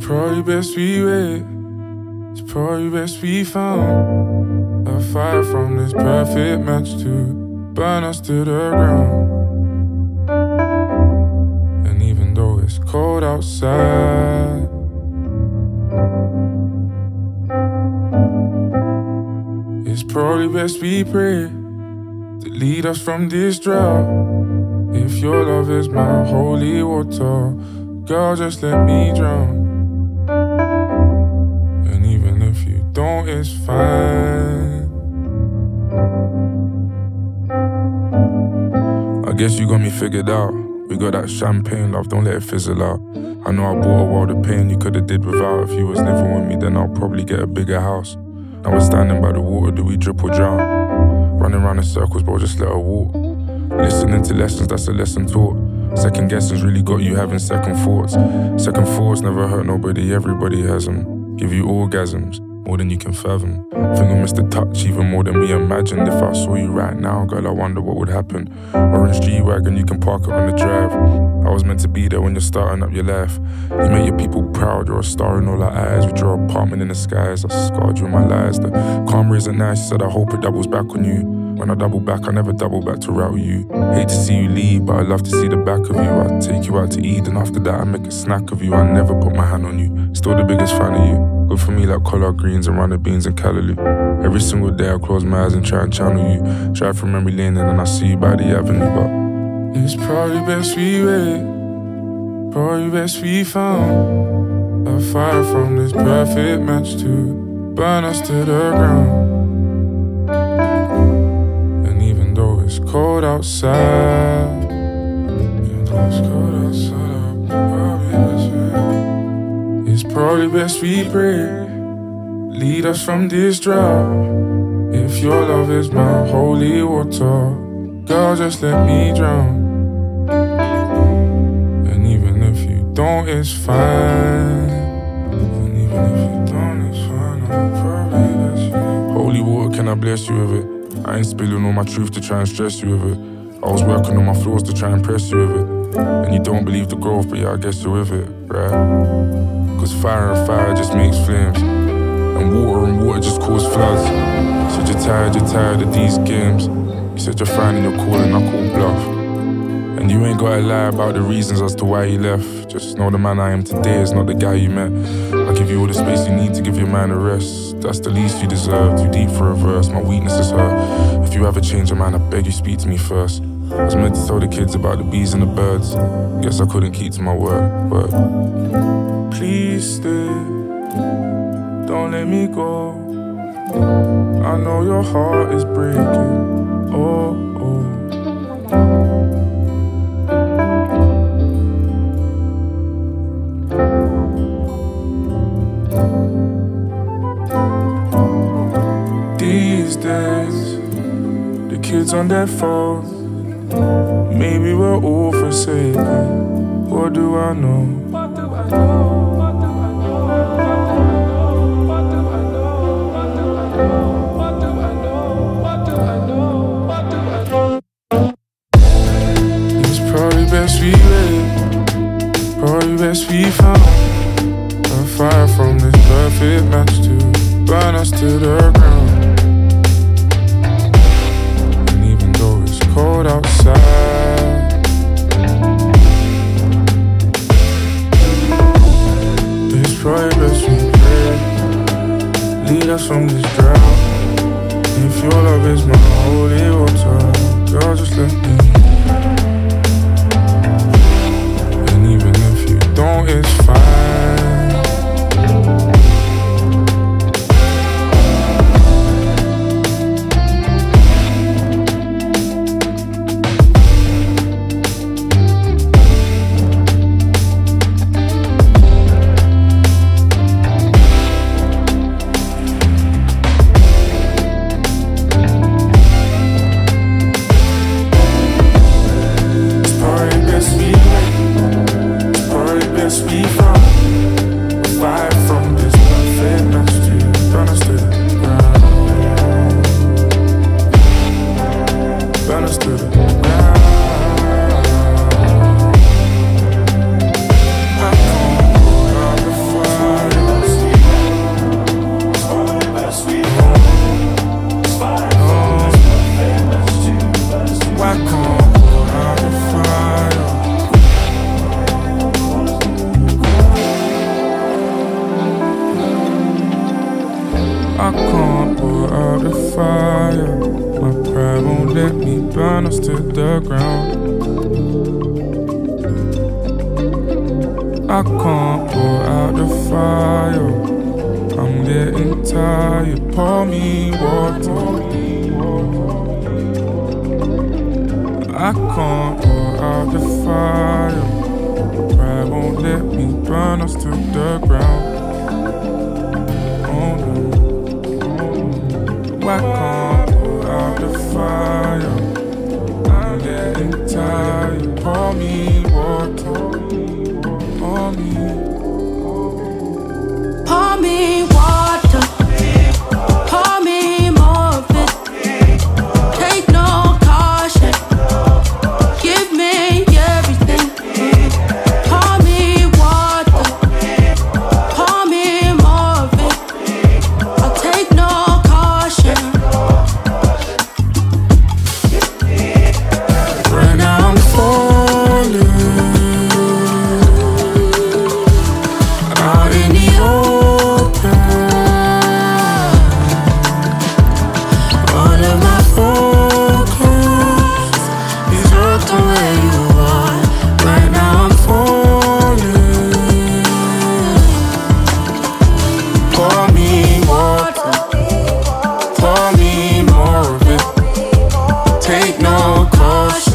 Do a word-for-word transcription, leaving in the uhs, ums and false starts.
probably best we wait. It's probably best we found a fire from this perfect match to burn us to the ground. And even though it's cold outside, it's probably best we pray to lead us from this drought. If your love is my holy water, girl, just let me drown. And even if you don't, it's fine. I guess you got me figured out. We got that champagne love, don't let it fizzle out. I know I bought a world of pain you could've did without. If you was living with me, then I'll probably get a bigger house. Now we're standing by the water, do we drip or drown? Running round in circles, bro, just let her walk. Listening to lessons, that's a lesson taught. Second guessing's really got you having second thoughts. Second thoughts never hurt nobody, everybody has them. Give you orgasms, more than you can fathom. Think I missed the touch even more than we imagined. If I saw you right now, girl, I wonder what would happen. Orange G-Wagon, you can park it on the drive. I was meant to be there when you're starting up your life. You make your people proud, you're a star in all our eyes. We draw an apartment in the skies, I scarred you in my lies. The calm isn't nice, you said I hope it doubles back on you. When I double back, I never double back to route you. Hate to see you leave, but I love to see the back of you. I take you out to eat, and after that I make a snack of you. I never put my hand on you, still the biggest fan of you. Good for me like collard greens and runner beans and callaloo. Every single day I close my eyes and try and channel you. Drive from memory lane and then I see you by the avenue. But it's probably best we wait, probably best we found a fire from this perfect match to burn us to the ground. It's cold outside. Even though it's cold outside, probably best we It's probably best we pray, lead us from this drought. If your love is my holy water, girl, just let me drown. And even if you don't, it's fine. And even if you don't, it's fine. I'm probably best we Holy water, can I bless you with it? I ain't spilling all my truth to try and stress you with it. I was working on my flaws to try and press you with it. And you don't believe the growth, but yeah, I guess you're with it, right? Cause fire and fire just makes flames, and water and water just cause floods. You said you're tired, you're tired of these games. You said you're finding your calling, I call bluff. And you ain't gotta lie about the reasons as to why you left. Just know the man I am today is not the guy you met. I give you all the space you need to give your mind a rest. That's the least you deserve, too deep for a verse. My weakness is her. If you ever change your mind, I beg you speak to me first. I was meant to tell the kids about the bees and the birds. Guess I couldn't keep to my word, but please stay, don't let me go. I know your heart is breaking, oh, oh. These days, the kids on their phones, maybe we're all forsaken. What do I know? What do I know? What do I know? What do I know? What do I know? What do I know? What do I know? What do I know? What do I know? It's probably best we wait, probably best we found a fire from this perfect match to burn us to the ground. Cold outside, it's probably best we pray, lead us from this drought. If your love is my holy water, girl, just let me. And even if you don't, it's fine. I can't put out the fire. I can't put out the fire. My pride won't let me burn us to the ground. I can't put out the fire. I'm getting tired. Pour me water. I can't put out the fire. Pride won't let me burn us to the ground. Oh no. I can't put out the fire. I'm getting tired. Pour me water. Pour me. Pour me water. Pour me more of it. Take no caution. Give me everything. Pour me water. Pour me more of it. I'll take no caution. Right now I'm falling out in the open. All of my focus is hooked on where you are. Right now I'm falling. Pour me water. Pour me more of it. Take no caution.